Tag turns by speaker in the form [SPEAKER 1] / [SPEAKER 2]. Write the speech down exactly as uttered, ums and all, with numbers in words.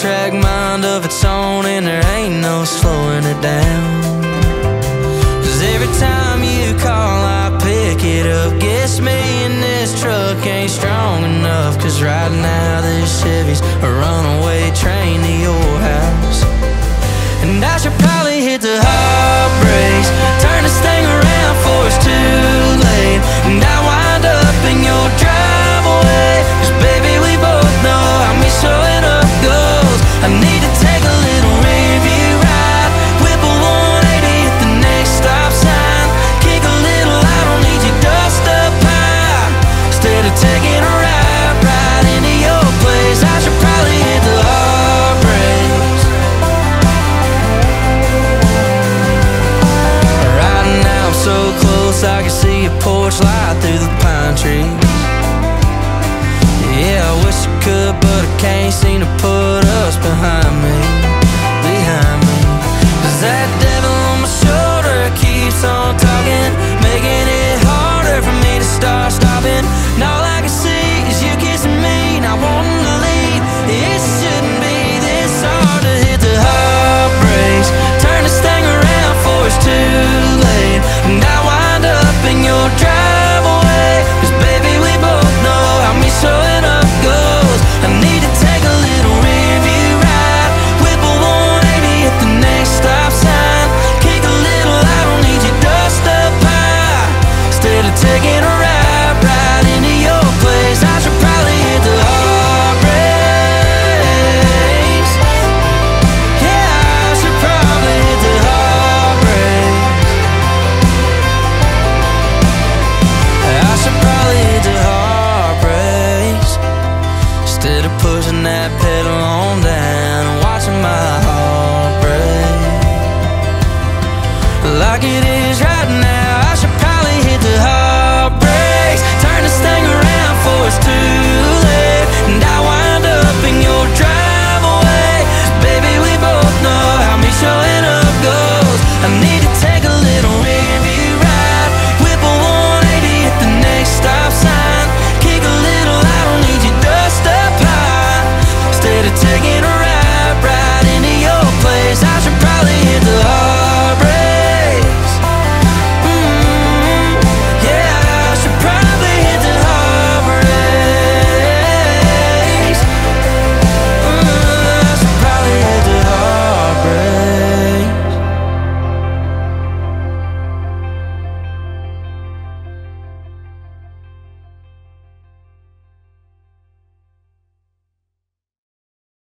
[SPEAKER 1] track mind of its own, and there ain't no slowing it down. Cause every time you call I pick it up. Guess me and this truck ain't strong enough, cause right now this Chevy's a runaway train to your house. And I should probably hit the hard brakes, turn this thing around before it's too late, and I wind up in your driveway. Cause baby, we both know how me showing up goes. I need to take a little review ride, whip a one eighty at the next stop sign, kick a little, I don't need you dust up high. Instead of taking a ride right into your place, I should probably hit the hard brakes. Right now I'm so close I can see your porch light through the pine trees. Yeah, I wish I could, but I can't seem to put us behind me.